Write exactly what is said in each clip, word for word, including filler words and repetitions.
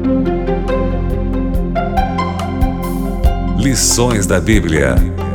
Lições da Bíblia.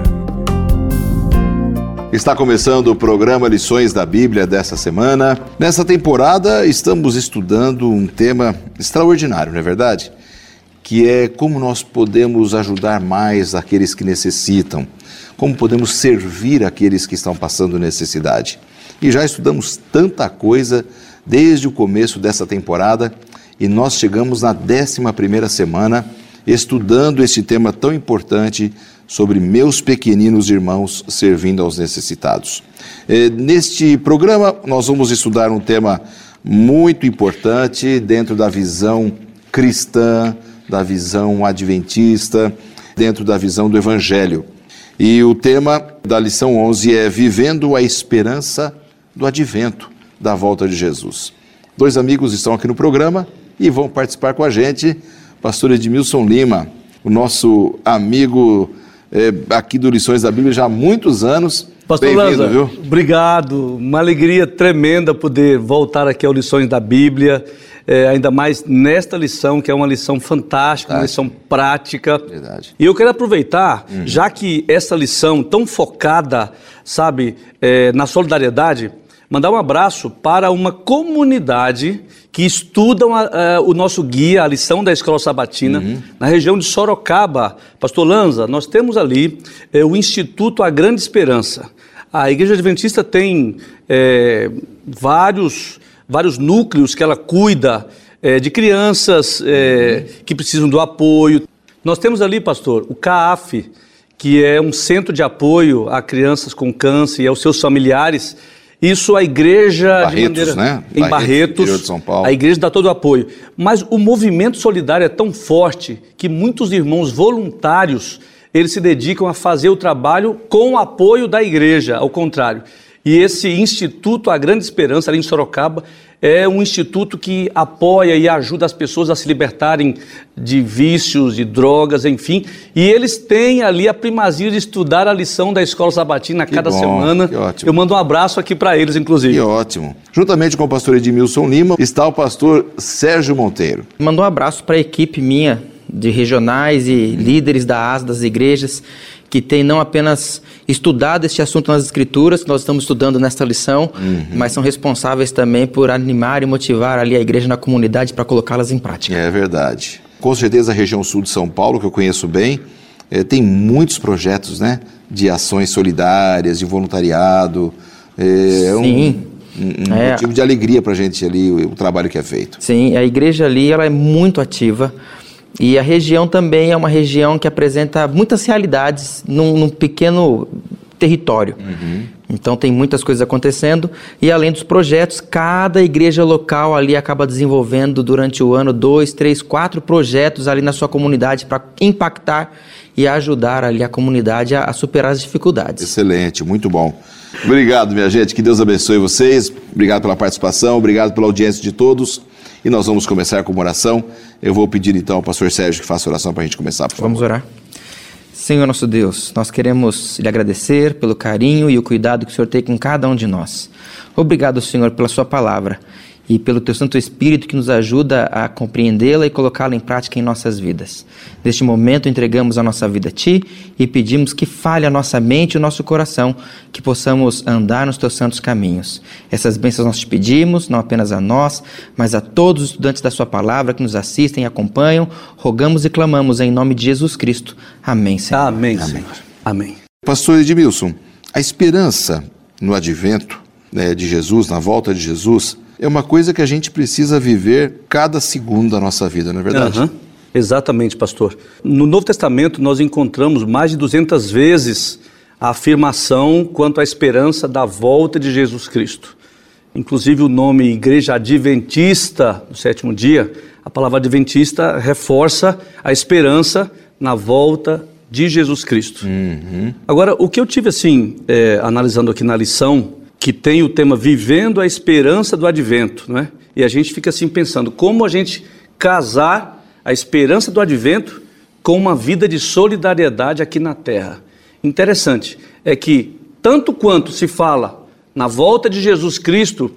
Está começando o programa Lições da Bíblia dessa semana. Nessa temporada estamos estudando um tema extraordinário, não é verdade? Que é como nós podemos ajudar mais aqueles que necessitam, como podemos servir aqueles que estão passando necessidade. E já estudamos tanta coisa desde o começo dessa temporada e nós chegamos na décima primeira semana estudando este tema tão importante sobre meus pequeninos irmãos servindo aos necessitados. E, neste programa nós vamos estudar um tema muito importante dentro da visão cristã, da visão adventista, dentro da visão do Evangelho. E o tema da lição onze é Vivendo a Esperança do Advento, da volta de Jesus. Dois amigos estão aqui no programa e vão participar com a gente, pastor Edmilson Lima, o nosso amigo é, aqui do Lições da Bíblia já há muitos anos. Pastor Lanza, viu? Obrigado, uma alegria tremenda poder voltar aqui ao Lições da Bíblia, é, ainda mais nesta lição, que é uma lição fantástica, Verdade. uma lição prática. Verdade. E eu quero aproveitar, uhum. já que essa lição tão focada, sabe, é, na solidariedade, mandar um abraço para uma comunidade que estudam a, a, o nosso guia, a lição da Escola Sabatina, uhum. na região de Sorocaba. Pastor Lanza, nós temos ali é, o Instituto A Grande Esperança. A Igreja Adventista tem é, vários, vários núcleos que ela cuida é, de crianças é, uhum. que precisam do apoio. Nós temos ali, pastor, o C A F, que é um centro de apoio a crianças com câncer e aos seus familiares. Isso a igreja, Barretos, de maneira, né? em Barretos, interior de São Paulo. A igreja dá todo o apoio. Mas o movimento solidário é tão forte que muitos irmãos voluntários, eles se dedicam a fazer o trabalho com o apoio da igreja, ao contrário. E esse Instituto A Grande Esperança, ali em Sorocaba, é um instituto que apoia e ajuda as pessoas a se libertarem de vícios, de drogas, enfim. E eles têm ali a primazia de estudar a lição da Escola Sabatina a cada bom, semana. Que ótimo. Eu mando um abraço aqui para eles, inclusive. Que ótimo. Juntamente com o pastor Edmilson Lima, está o pastor Sérgio Monteiro. Mando um abraço para a equipe minha, de regionais e líderes da A S, das igrejas, que tem não apenas estudado este assunto nas Escrituras, que nós estamos estudando nesta lição, uhum. mas são responsáveis também por animar e motivar ali a igreja na comunidade para colocá-las em prática. É verdade. Com certeza a região sul de São Paulo, que eu conheço bem, é, tem muitos projetos, né, de ações solidárias, de voluntariado. É, é um, um é. motivo de alegria para a gente ali, o, o trabalho que é feito. Sim, a igreja ali ela é muito ativa. E a região também é uma região que apresenta muitas realidades num, num pequeno território. Uhum. Então tem muitas coisas acontecendo e além dos projetos, cada igreja local ali acaba desenvolvendo durante o ano dois, três, quatro projetos ali na sua comunidade para impactar e ajudar ali a comunidade a, a superar as dificuldades. Excelente, muito bom. Obrigado, minha gente, que Deus abençoe vocês, obrigado pela participação, obrigado pela audiência de todos. E nós vamos começar com uma oração. Eu vou pedir então ao pastor Sérgio que faça oração para a gente começar, por favor. Vamos orar. Senhor nosso Deus, nós queremos lhe agradecer pelo carinho e o cuidado que o Senhor tem com cada um de nós. Obrigado, Senhor, pela sua palavra e pelo teu Santo Espírito que nos ajuda a compreendê-la e colocá-la em prática em nossas vidas. Neste momento entregamos a nossa vida a Ti e pedimos que fale a nossa mente e o nosso coração, que possamos andar nos Teus santos caminhos. Essas bênçãos nós te pedimos, não apenas a nós, mas a todos os estudantes da sua palavra que nos assistem e acompanham, rogamos e clamamos em nome de Jesus Cristo. Amém, Senhor. Amém, Senhor. Amém. Pastor Edmilson, a esperança no advento, né, de Jesus, na volta de Jesus, é uma coisa que a gente precisa viver cada segundo da nossa vida, não é verdade? Uhum. Exatamente, pastor. No Novo Testamento nós encontramos mais de duzentas vezes a afirmação quanto à esperança da volta de Jesus Cristo. Inclusive o nome Igreja Adventista do Sétimo Dia, a palavra Adventista reforça a esperança na volta de Jesus Cristo. Uhum. Agora, o que eu tive assim, é, analisando aqui na lição, que tem o tema Vivendo a Esperança do Advento, não é? E a gente fica assim pensando, como a gente casar a esperança do Advento com uma vida de solidariedade aqui na Terra. Interessante é que, tanto quanto se fala na volta de Jesus Cristo,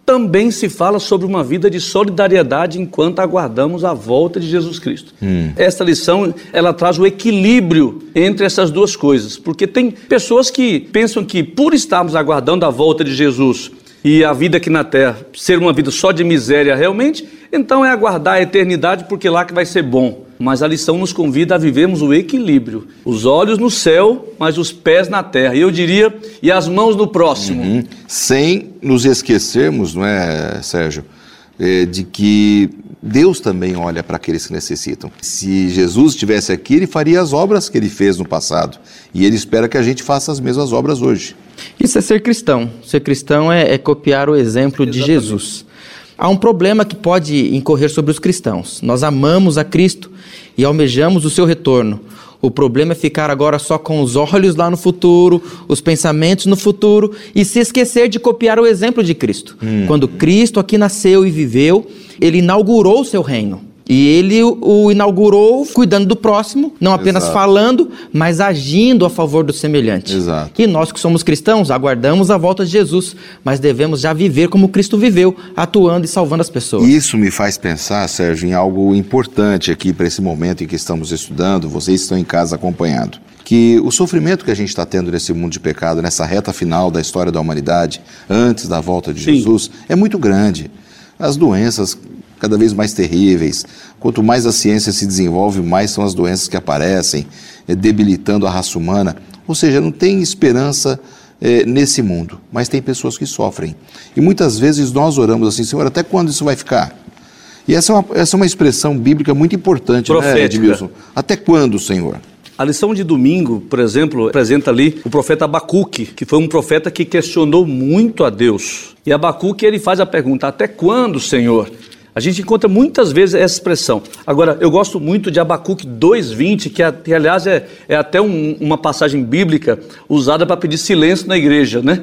também se fala sobre uma vida de solidariedade enquanto aguardamos a volta de Jesus Cristo. Hum. Esta lição, ela traz o equilíbrio entre essas duas coisas, porque tem pessoas que pensam que por estarmos aguardando a volta de Jesus e a vida aqui na terra ser uma vida só de miséria realmente, então é aguardar a eternidade porque lá que vai ser bom. Mas a lição nos convida a vivermos o equilíbrio. Os olhos no céu, mas os pés na terra. E eu diria, e as mãos no próximo. Uhum. Sem nos esquecermos, não é, Sérgio, é, de que Deus também olha para aqueles que necessitam. Se Jesus estivesse aqui, ele faria as obras que ele fez no passado. E ele espera que a gente faça as mesmas obras hoje. Isso é ser cristão. Ser cristão é, é copiar o exemplo Exatamente. de Jesus. Há um problema que pode incorrer sobre os cristãos. Nós amamos a Cristo e almejamos o seu retorno. O problema é ficar agora só com os olhos lá no futuro, os pensamentos no futuro e se esquecer de copiar o exemplo de Cristo. Hum. Quando Cristo aqui nasceu e viveu, ele inaugurou o seu reino. E ele o inaugurou cuidando do próximo, não apenas Exato. falando, mas agindo a favor do semelhante. Exato. E nós que somos cristãos, aguardamos a volta de Jesus, mas devemos já viver como Cristo viveu, atuando e salvando as pessoas. Isso me faz pensar, Sérgio, em algo importante aqui para esse momento em que estamos estudando, vocês estão em casa acompanhando. Que o sofrimento que a gente está tendo nesse mundo de pecado, nessa reta final da história da humanidade, antes da volta de Sim. Jesus, é muito grande. As doenças cada vez mais terríveis. Quanto mais a ciência se desenvolve, mais são as doenças que aparecem, é, debilitando a raça humana. Ou seja, não tem esperança é, nesse mundo, mas tem pessoas que sofrem. E muitas vezes nós oramos assim, Senhor, até quando isso vai ficar? E essa é uma, essa é uma expressão bíblica muito importante, Profética. né, Edmilson? Até quando, Senhor? A lição de domingo, por exemplo, apresenta ali o profeta Abacuque, que foi um profeta que questionou muito a Deus. E Abacuque, ele faz a pergunta, até quando, Senhor? A gente encontra muitas vezes essa expressão. Agora, eu gosto muito de Abacuque dois, vinte, que, que aliás é, é até um, uma passagem bíblica usada para pedir silêncio na igreja, né?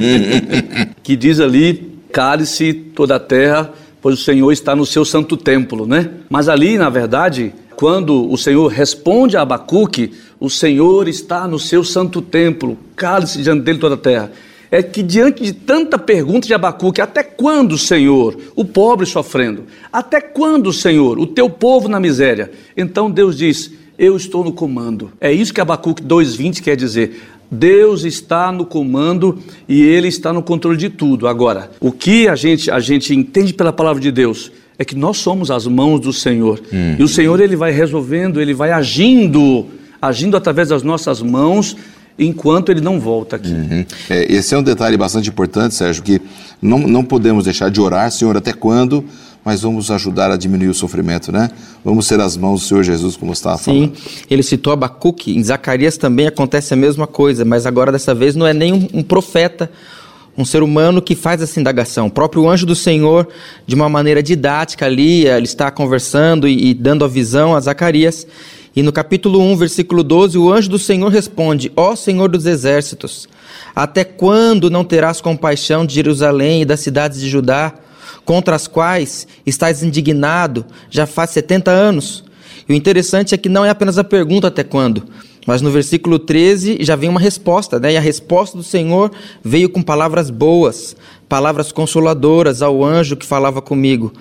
Que diz ali, cale-se toda a terra, pois o Senhor está no seu santo templo, né? Mas ali, na verdade, quando o Senhor responde a Abacuque, o Senhor está no seu santo templo, cale-se diante dele toda a terra. É que diante de tanta pergunta de Abacuque, até quando, Senhor, o pobre sofrendo? Até quando, Senhor, o teu povo na miséria? Então Deus diz, eu estou no comando. É isso que Abacuque dois, vinte quer dizer. Deus está no comando e Ele está no controle de tudo. Agora, o que a gente, a gente entende pela palavra de Deus é que nós somos as mãos do Senhor. Hum. E o Senhor, Ele vai resolvendo, Ele vai agindo, agindo através das nossas mãos, enquanto ele não volta aqui. Uhum. É, esse é um detalhe bastante importante, Sérgio, que não, não podemos deixar de orar, Senhor, até quando, mas vamos ajudar a diminuir o sofrimento, né? Vamos ser as mãos do Senhor Jesus, como você estava falando. Sim, ele citou Abacuque, em Zacarias também acontece a mesma coisa, mas agora dessa vez não é nem um, um profeta, um ser humano que faz essa indagação. O próprio anjo do Senhor, de uma maneira didática ali, ele está conversando e, e dando a visão a Zacarias. E no capítulo um, versículo doze, o anjo do Senhor responde, ó Senhor dos exércitos, até quando não terás compaixão de Jerusalém e das cidades de Judá, contra as quais estás indignado já faz setenta anos? E o interessante é que não é apenas a pergunta até quando, mas no versículo treze já vem uma resposta, né? E a resposta do Senhor veio com palavras boas, palavras consoladoras ao anjo que falava comigo.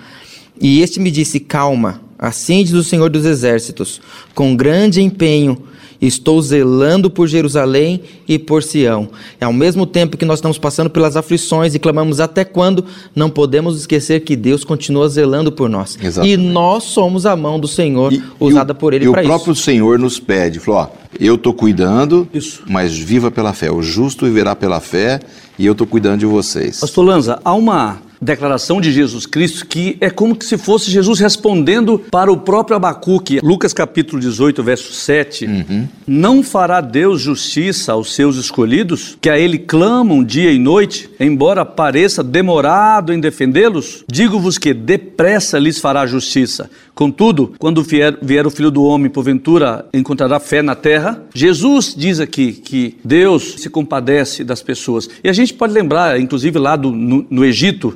E este me disse, calma, assim diz o Senhor dos exércitos, com grande empenho estou zelando por Jerusalém e por Sião. E ao mesmo tempo que nós estamos passando pelas aflições e clamamos até quando, não podemos esquecer que Deus continua zelando por nós. Exatamente. E nós somos a mão do Senhor, e, usada e o, por Ele para isso. E o próprio Senhor nos pede, falou, ó, eu estou cuidando, isso. mas viva pela fé. O justo viverá pela fé e eu estou cuidando de vocês. Pastor Lanza, há uma declaração de Jesus Cristo que é como se fosse Jesus respondendo para o próprio Abacuque. Lucas capítulo dezoito, verso sete. Uhum. Não fará Deus justiça aos seus escolhidos, que a Ele clamam dia e noite, embora pareça demorado em defendê-los? Digo-vos que depressa lhes fará justiça. Contudo, quando vier, vier o Filho do Homem, porventura encontrará fé na terra? Jesus diz aqui que Deus se compadece das pessoas. E a gente pode lembrar, inclusive lá do, no, no Egito,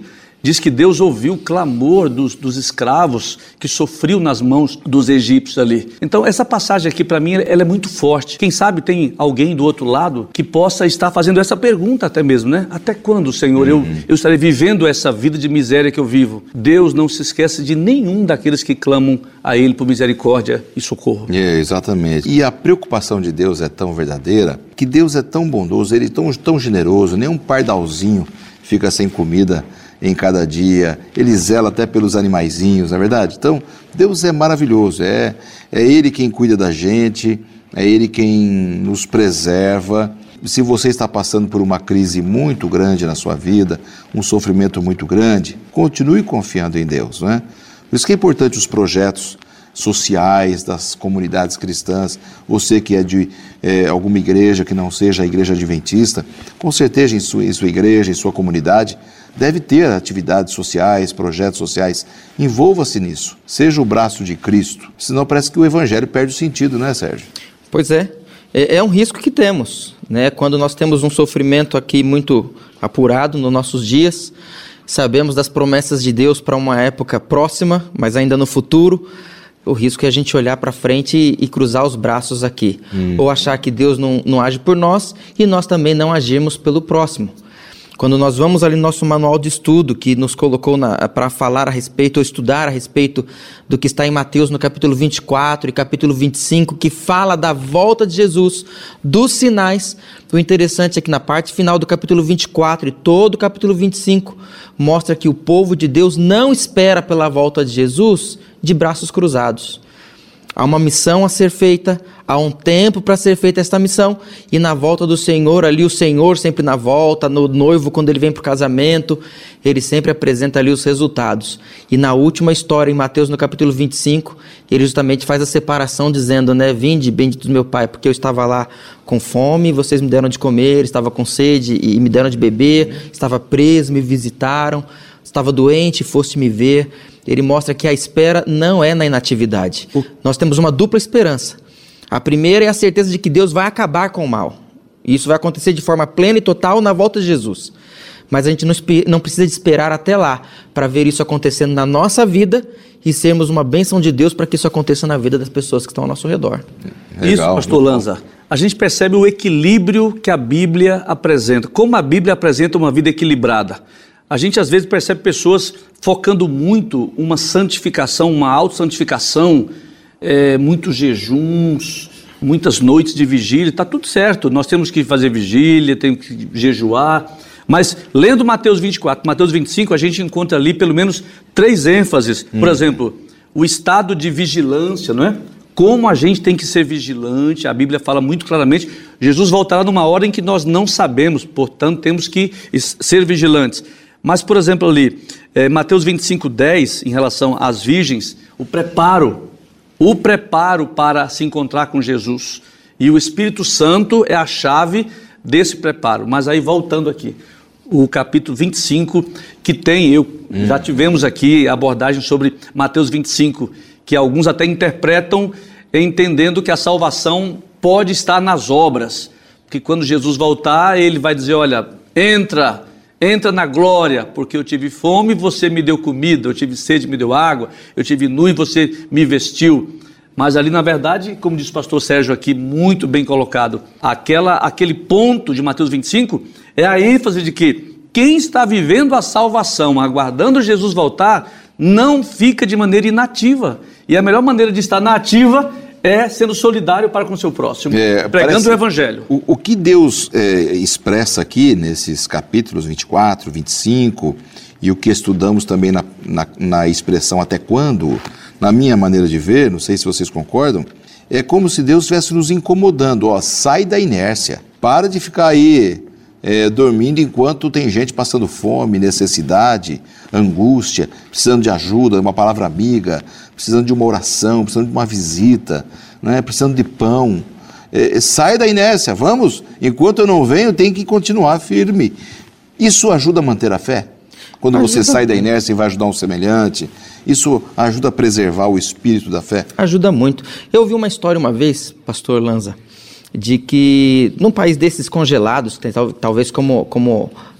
diz que Deus ouviu o clamor dos, dos escravos que sofriam nas mãos dos egípcios ali. Então essa passagem aqui para mim, ela é muito forte. Quem sabe tem alguém do outro lado que possa estar fazendo essa pergunta até mesmo, né? Até quando, Senhor, uhum. eu, eu estarei vivendo essa vida de miséria que eu vivo? Deus não se esquece de nenhum daqueles que clamam a Ele por misericórdia e socorro. É, exatamente. E a preocupação de Deus é tão verdadeira, que Deus é tão bondoso, Ele é tão, tão generoso, nem um pardalzinho fica sem comida em cada dia, Ele zela até pelos animaizinhos, não é verdade? Então, Deus é maravilhoso, é, é Ele quem cuida da gente, é Ele quem nos preserva. Se você está passando por uma crise muito grande na sua vida, um sofrimento muito grande, continue confiando em Deus, não é? Por isso que é importante os projetos sociais das comunidades cristãs. Você que é de é, alguma igreja que não seja a igreja adventista, com certeza em sua, em sua igreja, em sua comunidade, deve ter atividades sociais, projetos sociais. Envolva-se nisso, seja o braço de Cristo, senão parece que o evangelho perde o sentido, não é, Sérgio? Pois é, é, é um risco que temos, né? Quando nós temos um sofrimento aqui muito apurado nos nossos dias, sabemos das promessas de Deus para uma época próxima, mas ainda no futuro, o risco é a gente olhar para frente e, e cruzar os braços aqui, hum. ou achar que Deus não, não age por nós e nós também não agimos pelo próximo. Quando nós vamos ali no nosso manual de estudo, que nos colocou para falar a respeito, ou estudar a respeito do que está em Mateus no capítulo vinte e quatro e capítulo vinte e cinco, que fala da volta de Jesus, dos sinais, o interessante é que na parte final do capítulo vinte e quatro e todo o capítulo vinte e cinco, mostra que o povo de Deus não espera pela volta de Jesus de braços cruzados. Há uma missão a ser feita, há um tempo para ser feita esta missão, e na volta do Senhor, ali o Senhor sempre na volta, no noivo quando ele vem para o casamento, ele sempre apresenta ali os resultados. E na última história, em Mateus no capítulo vinte e cinco, ele justamente faz a separação dizendo, né, vinde, bendito do meu Pai, porque eu estava lá com fome, vocês me deram de comer, estava com sede e me deram de beber, estava preso, me visitaram, estava doente, foste me ver. Ele mostra que a espera não é na inatividade. Uh. Nós temos uma dupla esperança. A primeira é a certeza de que Deus vai acabar com o mal. E isso vai acontecer de forma plena e total na volta de Jesus. Mas a gente não, não precisa de esperar até lá para ver isso acontecendo na nossa vida e sermos uma bênção de Deus para que isso aconteça na vida das pessoas que estão ao nosso redor. Legal, isso, pastor Lanza. A gente percebe o equilíbrio que a Bíblia apresenta. Como a Bíblia apresenta uma vida equilibrada. A gente às vezes percebe pessoas focando muito uma santificação, uma autossantificação, é, muitos jejuns, muitas noites de vigília, está tudo certo, nós temos que fazer vigília, temos que jejuar, mas lendo Mateus vinte e quatro, Mateus vinte e cinco, a gente encontra ali pelo menos três ênfases, hum. por exemplo, o estado de vigilância, não é? Como a gente tem que ser vigilante, a Bíblia fala muito claramente, Jesus voltará numa hora em que nós não sabemos, portanto temos que ser vigilantes. Mas, por exemplo, ali, é, Mateus vinte e cinco, dez, em relação às virgens, o preparo, o preparo para se encontrar com Jesus. E o Espírito Santo é a chave desse preparo. Mas aí, voltando aqui, o capítulo vinte e cinco, que tem, eu, hum. já tivemos aqui abordagem sobre Mateus vinte e cinco, que alguns até interpretam entendendo que a salvação pode estar nas obras. Que quando Jesus voltar, ele vai dizer, olha, entra... Entra na glória, porque eu tive fome, você me deu comida, eu tive sede, me deu água, eu tive nu e você me vestiu. Mas ali, na verdade, como diz o pastor Sérgio aqui, muito bem colocado, aquela, aquele ponto de Mateus vinte e cinco é a ênfase de que quem está vivendo a salvação, aguardando Jesus voltar, não fica de maneira inativa. E a melhor maneira de estar na ativa é sendo solidário para com o seu próximo, é, pregando o Evangelho. O, o que Deus é, expressa aqui nesses capítulos vinte e quatro, vinte e cinco, e o que estudamos também na, na, na expressão até quando, na minha maneira de ver, não sei se vocês concordam, é como se Deus estivesse nos incomodando, ó, sai da inércia, para de ficar aí é, dormindo enquanto tem gente passando fome, necessidade, angústia, precisando de ajuda, uma palavra amiga, precisando de uma oração, precisando de uma visita, né? Precisando de pão. É, sai da inércia, vamos, enquanto eu não venho, tem que continuar firme. Isso ajuda a manter a fé? Quando ajuda. Você sai da inércia e vai ajudar um semelhante, isso ajuda a preservar o espírito da fé? Ajuda muito. Eu ouvi uma história uma vez, pastor Lanza, de que num país desses congelados, talvez como, como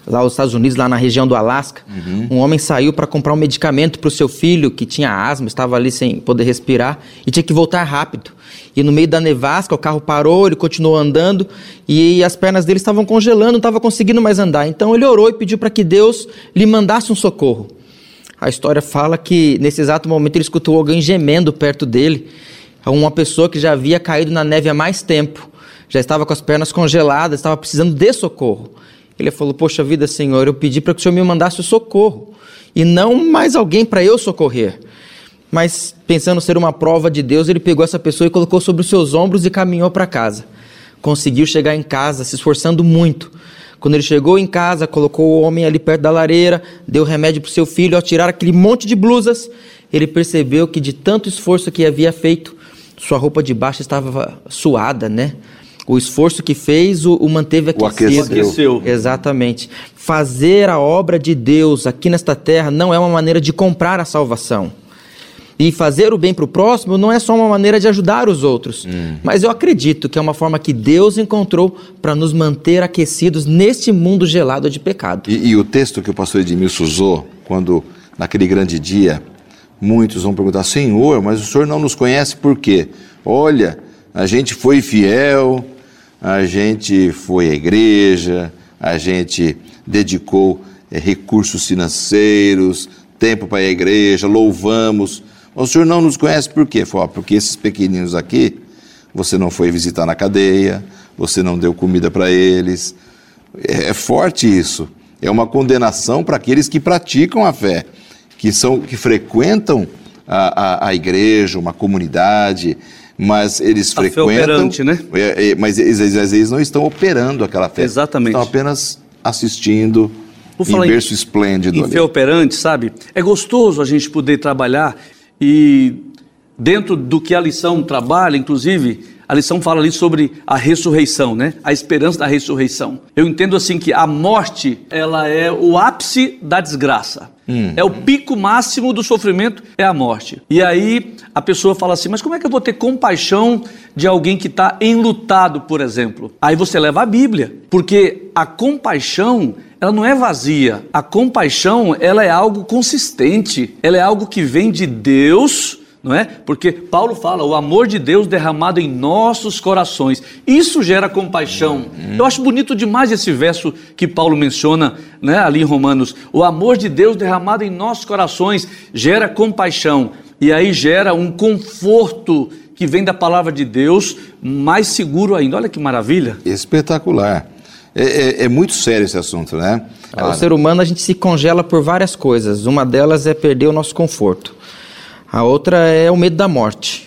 lá nos Estados Unidos, lá na região do Alasca. Uhum. Um homem saiu para comprar um medicamento para o seu filho que tinha asma, estava ali sem poder respirar e tinha que voltar rápido. E no meio da nevasca o carro parou, ele continuou andando e as pernas dele estavam congelando, não estava conseguindo mais andar. Então ele orou e pediu para que Deus lhe mandasse um socorro. A história fala que nesse exato momento ele escutou alguém gemendo perto dele, uma pessoa que já havia caído na neve há mais tempo, já estava com as pernas congeladas, estava precisando de socorro. Ele falou, poxa vida, Senhor, eu pedi para que o Senhor me mandasse o socorro e não mais alguém para eu socorrer. Mas pensando ser uma prova de Deus, ele pegou essa pessoa e colocou sobre os seus ombros e caminhou para casa. Conseguiu chegar em casa se esforçando muito. Quando ele chegou em casa, colocou o homem ali perto da lareira, deu remédio para o seu filho, ao tirar aquele monte de blusas, ele percebeu que de tanto esforço que havia feito, sua roupa de baixo estava suada, né? O esforço que fez o, o manteve aquecido. O aqueceu. Exatamente. Fazer a obra de Deus aqui nesta terra não é uma maneira de comprar a salvação. E fazer o bem para o próximo não é só uma maneira de ajudar os outros. Hum. Mas eu acredito que é uma forma que Deus encontrou para nos manter aquecidos neste mundo gelado de pecado. E, e o texto que o pastor Edmilson usou, quando naquele grande dia, muitos vão perguntar, Senhor, mas o Senhor não nos conhece por quê? Olha, a gente foi fiel, a gente foi à igreja, a gente dedicou é, recursos financeiros, tempo para a igreja, louvamos. O Senhor não nos conhece por quê? Fala, porque esses pequeninos aqui, você não foi visitar na cadeia, você não deu comida para eles. É, é forte isso. É uma condenação para aqueles que praticam a fé, que, são, que frequentam a, a, a igreja, uma comunidade, mas eles a frequentam... fé operante, né? É, é, mas eles, às vezes não estão operando aquela fé. Exatamente. Estão apenas assistindo em berço esplêndido. Em fé operante, sabe? É gostoso a gente poder trabalhar e dentro do que a lição trabalha, inclusive, a lição fala ali sobre a ressurreição, né? A esperança da ressurreição. Eu entendo assim que a morte, ela é o ápice da desgraça. Hum. É o pico máximo do sofrimento, é a morte. E aí a pessoa fala assim, mas como é que eu vou ter compaixão de alguém que está enlutado, por exemplo? Aí você leva a Bíblia, porque a compaixão, ela não é vazia. A compaixão, ela é algo consistente, ela é algo que vem de Deus, não é? Porque Paulo fala, o amor de Deus derramado em nossos corações. Isso gera compaixão. Uhum. Eu acho bonito demais esse verso que Paulo menciona, né, ali em Romanos. O amor de Deus derramado em nossos corações gera compaixão. E aí gera um conforto que vem da palavra de Deus, mais seguro ainda. Olha que maravilha. Espetacular. É, é, é muito sério esse assunto, né? Ah, o ser humano, a gente se congela por várias coisas. Uma delas é perder o nosso conforto. A outra é o medo da morte.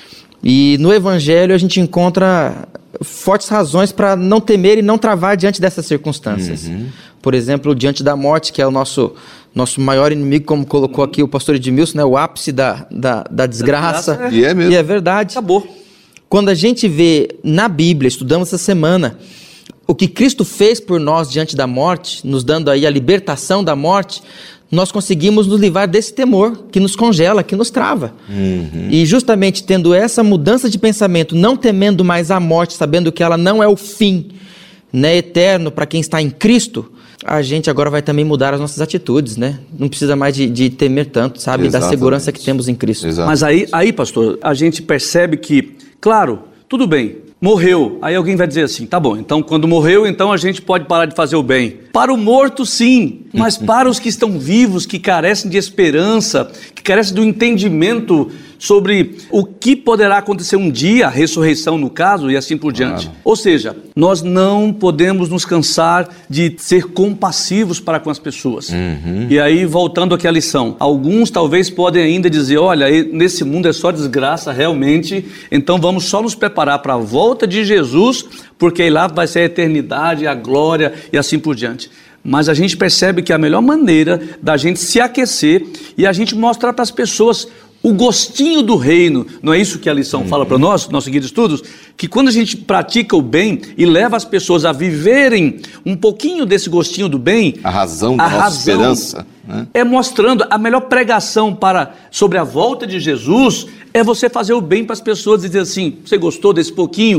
E no Evangelho a gente encontra fortes razões para não temer e não travar diante dessas circunstâncias. Uhum. Por exemplo, diante da morte, que é o nosso, nosso maior inimigo, como colocou aqui o pastor Edmilson, né? O ápice da, da, da desgraça. Da desgraça, é. E é mesmo. E é verdade. Acabou. Quando a gente vê na Bíblia, estudamos essa semana, o que Cristo fez por nós diante da morte, nos dando aí a libertação da morte, nós conseguimos nos livrar desse temor que nos congela, que nos trava. Uhum. E justamente tendo essa mudança de pensamento, não temendo mais a morte, sabendo que ela não é o fim, né, eterno para quem está em Cristo, a gente agora vai também mudar as nossas atitudes, né? Não precisa mais de, de temer tanto, sabe? Exatamente. Da segurança que temos em Cristo. Exatamente. Mas aí, aí, pastor, a gente percebe que, claro, tudo bem, morreu. Aí alguém vai dizer assim, tá bom, então quando morreu, então a gente pode parar de fazer o bem. Para o morto, sim, mas para os que estão vivos, que carecem de esperança, que carecem do entendimento sobre o que poderá acontecer um dia, a ressurreição no caso, e assim por diante. Claro. Ou seja, nós não podemos nos cansar de ser compassivos para com as pessoas. Uhum. E aí, voltando aqui à lição, alguns talvez podem ainda dizer, olha, nesse mundo é só desgraça realmente, então vamos só nos preparar para a volta de Jesus, porque aí lá vai ser a eternidade, a glória e assim por diante. Mas a gente percebe que a melhor maneira da gente se aquecer e a gente mostrar para as pessoas o gostinho do reino, não é isso que a lição uhum. fala para nós, nosso guia de estudos? Que quando a gente pratica o bem e leva as pessoas a viverem um pouquinho desse gostinho do bem, a razão da a nossa razão esperança, né? É mostrando a melhor pregação para, sobre a volta de Jesus, é você fazer o bem para as pessoas e dizer assim, você gostou desse pouquinho?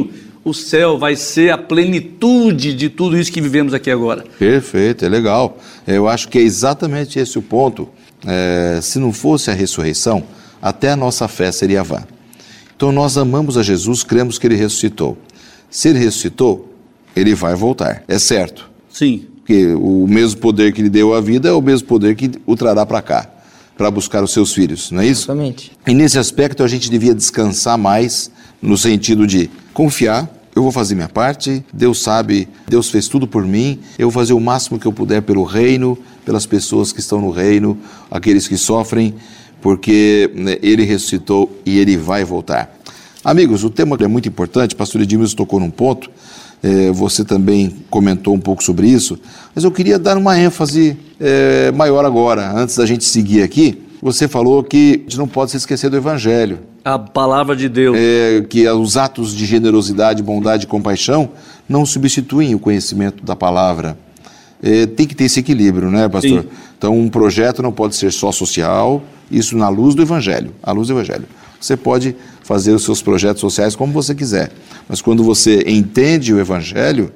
o céu vai ser a plenitude de tudo isso que vivemos aqui agora. Perfeito, é legal. Eu acho que é exatamente esse o ponto. É, se não fosse a ressurreição, até a nossa fé seria vã. Então nós amamos a Jesus, cremos que Ele ressuscitou. Se Ele ressuscitou, Ele vai voltar, é certo. Sim. Porque o mesmo poder que Ele deu à vida é o mesmo poder que o trará para cá, para buscar os seus filhos, não é isso? Exatamente. E nesse aspecto a gente devia descansar mais, no sentido de confiar. Eu vou fazer minha parte, Deus sabe, Deus fez tudo por mim, eu vou fazer o máximo que eu puder pelo reino, pelas pessoas que estão no reino, aqueles que sofrem, porque né, Ele ressuscitou e Ele vai voltar. Amigos, o tema é muito importante, pastor Edmilson tocou num ponto, é, você também comentou um pouco sobre isso, mas eu queria dar uma ênfase é, maior agora, antes da gente seguir aqui. Você falou que a gente não pode se esquecer do Evangelho. A palavra de Deus. É, que os atos de generosidade, bondade e compaixão não substituem o conhecimento da palavra. É, tem que ter esse equilíbrio, né, pastor? Sim. Então, um projeto não pode ser só social, isso na luz do Evangelho, à luz do Evangelho. Você pode fazer os seus projetos sociais como você quiser, mas quando você entende o Evangelho,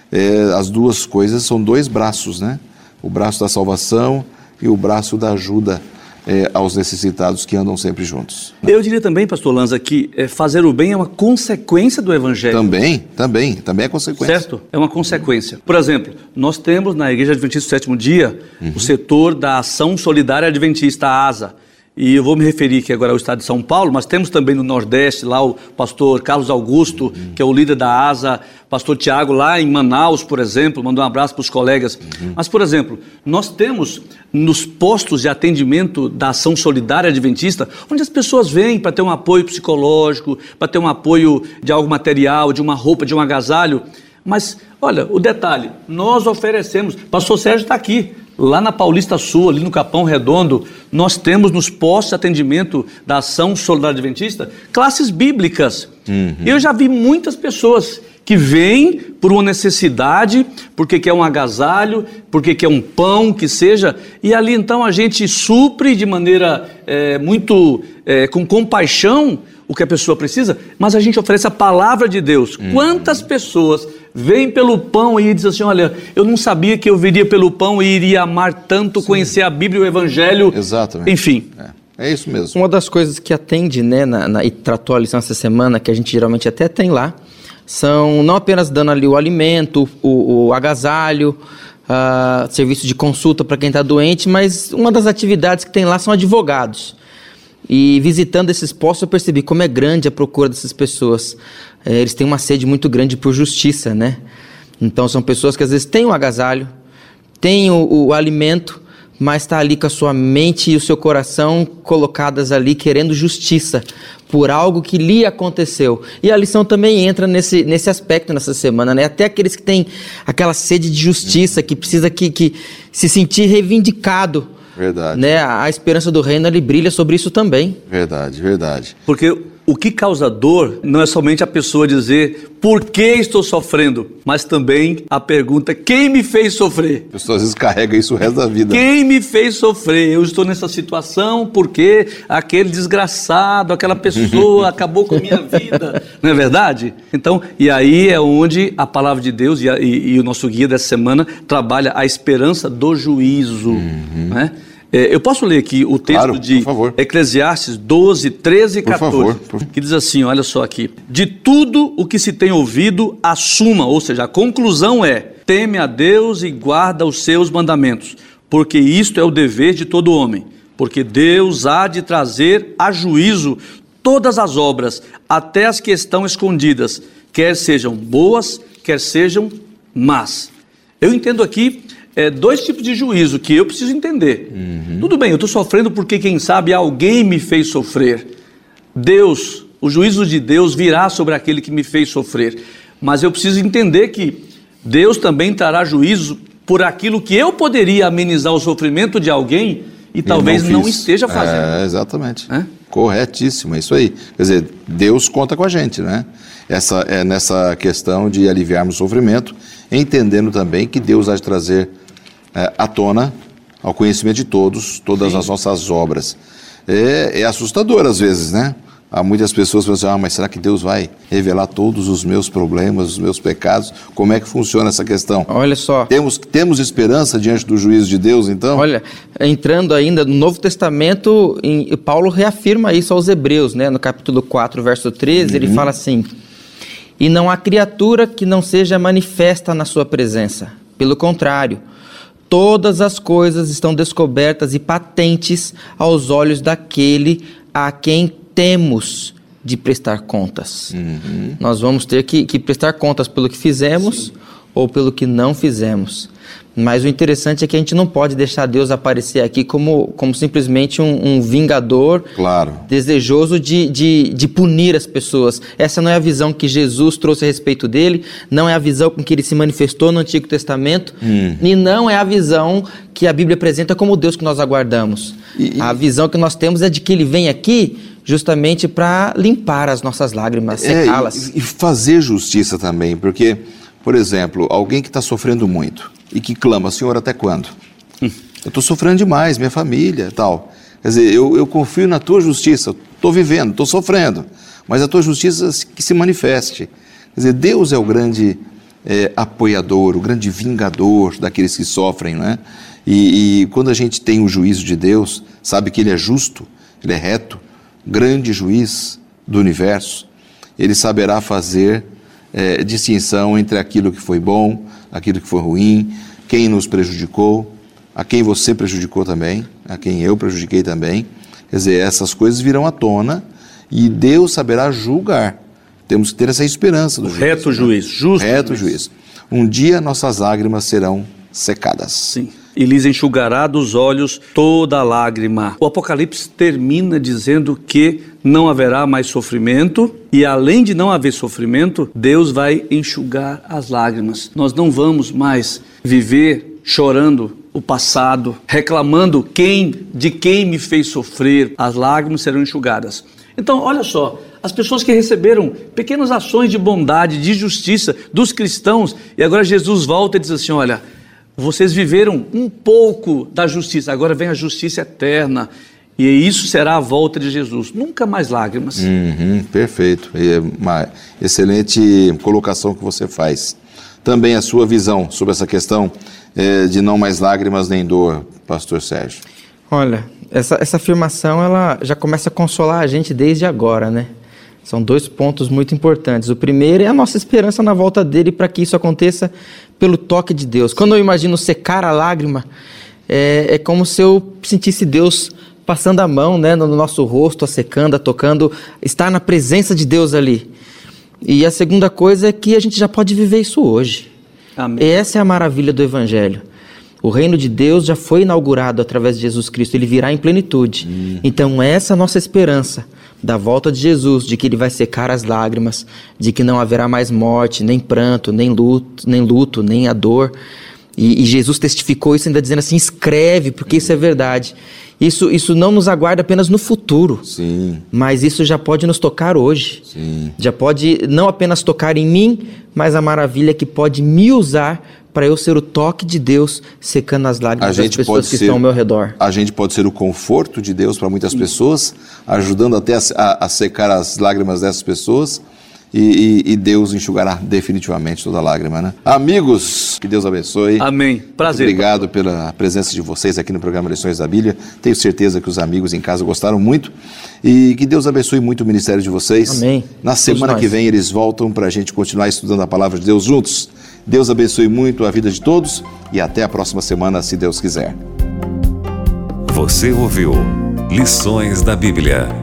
é, as duas coisas são dois braços, né? O braço da salvação e o braço da ajuda É, aos necessitados que andam sempre juntos. Eu diria também, pastor Lanza, que é, fazer o bem é uma consequência do Evangelho. Também, também, também é consequência. Certo? É uma consequência. Por exemplo, nós temos na Igreja Adventista do Sétimo Dia uhum. o setor da Ação Solidária Adventista, a ASA. E eu vou me referir aqui agora ao estado de São Paulo, mas temos também no Nordeste, lá o pastor Carlos Augusto, uhum. que é o líder da ASA, pastor Tiago lá em Manaus, por exemplo, mandou um abraço para os colegas. Uhum. Mas, por exemplo, nós temos nos postos de atendimento da Ação Solidária Adventista, onde as pessoas vêm para ter um apoio psicológico, para ter um apoio de algo material, de uma roupa, de um agasalho. Mas, olha, o detalhe, nós oferecemos, pastor Sérgio está aqui, lá na Paulista Sul, ali no Capão Redondo, nós temos nos postos de atendimento da Ação Solidária Adventista, classes bíblicas. Uhum. Eu já vi muitas pessoas que vêm por uma necessidade, porque quer um agasalho, porque quer um pão, que seja, e ali então a gente supre de maneira é, muito, é, com compaixão, o que a pessoa precisa, mas a gente oferece a palavra de Deus. Uhum. Quantas pessoas vêm pelo pão e dizem assim, olha, eu não sabia que eu viria pelo pão e iria amar tanto, Sim. conhecer a Bíblia e o Evangelho. Exatamente. Enfim. É, é isso mesmo. Uma das coisas que atende, né, na, na, e tratou a lição essa semana, que a gente geralmente até tem lá, são não apenas dando ali o alimento, o, o agasalho, uh, serviço de consulta para quem está doente, mas uma das atividades que tem lá são advogados. E visitando esses postos eu percebi como é grande a procura dessas pessoas. É, eles têm uma sede muito grande por justiça, né? Então são pessoas que às vezes têm o agasalho, têm o, o alimento, mas está ali com a sua mente e o seu coração colocadas ali querendo justiça por algo que lhe aconteceu. E a lição também entra nesse, nesse aspecto nessa semana, né? Até aqueles que têm aquela sede de justiça, que precisa que, que se sentir reivindicado. Verdade. Né? A esperança do reino, ele brilha sobre isso também. Verdade, verdade. Porque o que causa dor não é somente a pessoa dizer por que estou sofrendo, mas também a pergunta, quem me fez sofrer? A pessoa às vezes carrega isso o resto da vida. Quem me fez sofrer? Eu estou nessa situação porque aquele desgraçado, aquela pessoa acabou com a minha vida. Não é verdade? Então, e aí é onde a palavra de Deus e, a, e, e o nosso guia dessa semana trabalha a esperança do juízo, uhum. né? É, eu posso ler aqui o texto claro, de Eclesiastes doze, treze e quatorze, por favor, por... que diz assim, olha só aqui. De tudo o que se tem ouvido, assuma, ou seja, a conclusão é, teme a Deus e guarda os seus mandamentos, porque isto é o dever de todo homem, porque Deus há de trazer a juízo todas as obras, até as que estão escondidas, quer sejam boas, quer sejam más. Eu entendo aqui É, dois tipos de juízo que eu preciso entender. Uhum. Tudo bem, eu estou sofrendo porque, quem sabe, alguém me fez sofrer. Deus, o juízo de Deus virá sobre aquele que me fez sofrer. Mas eu preciso entender que Deus também trará juízo por aquilo que eu poderia amenizar o sofrimento de alguém e, e talvez não, não esteja fazendo. É, exatamente. É? Corretíssimo, é isso aí. Quer dizer, Deus conta com a gente, né? Essa, é nessa questão de aliviarmos o sofrimento, entendendo também que Deus há de trazer é, à tona, ao conhecimento de todos, todas Sim. as nossas obras. É, é assustador às vezes, né? Há muitas pessoas que pensam, ah, mas será que Deus vai revelar todos os meus problemas, os meus pecados? Como é que funciona essa questão? Olha só. Temos, temos esperança diante do juízo de Deus, então? Olha, entrando ainda no Novo Testamento, em, Paulo reafirma isso aos Hebreus, né? No capítulo quatro, verso treze, uhum. Ele fala assim: e não há criatura que não seja manifesta na sua presença. Pelo contrário, todas as coisas estão descobertas e patentes aos olhos daquele a quem temos de prestar contas. Uhum. Nós vamos ter que, que prestar contas pelo que fizemos, sim, ou pelo que não fizemos. Mas o interessante é que a gente não pode deixar Deus aparecer aqui como, como simplesmente um, um vingador, claro, desejoso de, de, de punir as pessoas. Essa não é a visão que Jesus trouxe a respeito dele, não é a visão com que ele se manifestou no Antigo Testamento, hum. e não é a visão que a Bíblia apresenta como Deus que nós aguardamos. E, e... A visão que nós temos é de que ele vem aqui justamente para limpar as nossas lágrimas, secá-las. É, e, e fazer justiça também, porque, por exemplo, alguém que está sofrendo muito e que clama, Senhor, até quando? Hum. Eu estou sofrendo demais, minha família, tal. Quer dizer, eu, eu confio na tua justiça, estou vivendo, estou sofrendo, mas a tua justiça que se manifeste. Quer dizer, Deus é o grande é, apoiador, o grande vingador daqueles que sofrem, né? E, e quando a gente tem o juízo de Deus, sabe que Ele é justo, Ele é reto, grande juiz do universo, Ele saberá fazer é, distinção entre aquilo que foi bom, aquilo que foi ruim, quem nos prejudicou, a quem você prejudicou também, a quem eu prejudiquei também. Quer dizer, essas coisas virão à tona e Deus saberá julgar. Temos que ter essa esperança do juiz. Reto juiz, justo Reto juiz. Um dia nossas lágrimas serão secadas. Sim. E lhes enxugará dos olhos toda lágrima. O Apocalipse termina dizendo que não haverá mais sofrimento, e além de não haver sofrimento, Deus vai enxugar as lágrimas. Nós não vamos mais viver chorando o passado, reclamando quem, de quem me fez sofrer. As lágrimas serão enxugadas. Então, olha só, as pessoas que receberam pequenas ações de bondade, de justiça dos cristãos, e agora Jesus volta e diz assim, olha, vocês viveram um pouco da justiça, agora vem a justiça eterna, e isso será a volta de Jesus. Nunca mais lágrimas. Uhum, perfeito. É uma excelente colocação que você faz. Também a sua visão sobre essa questão é, de não mais lágrimas nem dor, pastor Sérgio. Olha, essa, essa afirmação ela já começa a consolar a gente desde agora, né? São dois pontos muito importantes. O primeiro é a nossa esperança na volta dele para que isso aconteça pelo toque de Deus. Quando eu imagino secar a lágrima, é, é como se eu sentisse Deus passando a mão, né, no nosso rosto, a secando, a tocando, estar na presença de Deus ali. E a segunda coisa é que a gente já pode viver isso hoje. Amém. Essa é a maravilha do Evangelho. O reino de Deus já foi inaugurado através de Jesus Cristo, ele virá em plenitude. Hum. Então essa é a nossa esperança da volta de Jesus, de que ele vai secar as lágrimas, de que não haverá mais morte, nem pranto, nem luto, nem, luto, nem a dor. E, e Jesus testificou isso ainda dizendo assim, escreve, porque isso é verdade. Isso, isso não nos aguarda apenas no futuro, sim, mas isso já pode nos tocar hoje. Sim. Já pode não apenas tocar em mim, mas a maravilha que pode me usar para eu ser o toque de Deus secando as lágrimas das pessoas que ser, estão ao meu redor. A gente pode ser o conforto de Deus para muitas Sim. pessoas, ajudando até a, a, a secar as lágrimas dessas pessoas, e, e, e Deus enxugará definitivamente toda lágrima, né? Amigos, que Deus abençoe. Amém. Prazer. Muito obrigado pela presença de vocês aqui no programa Lições da Bíblia. Tenho certeza que os amigos em casa gostaram muito e que Deus abençoe muito o ministério de vocês. Amém. Na semana que vem eles voltam para a gente continuar estudando a palavra de Deus juntos. Deus abençoe muito a vida de todos e até a próxima semana, se Deus quiser. Você ouviu Lições da Bíblia.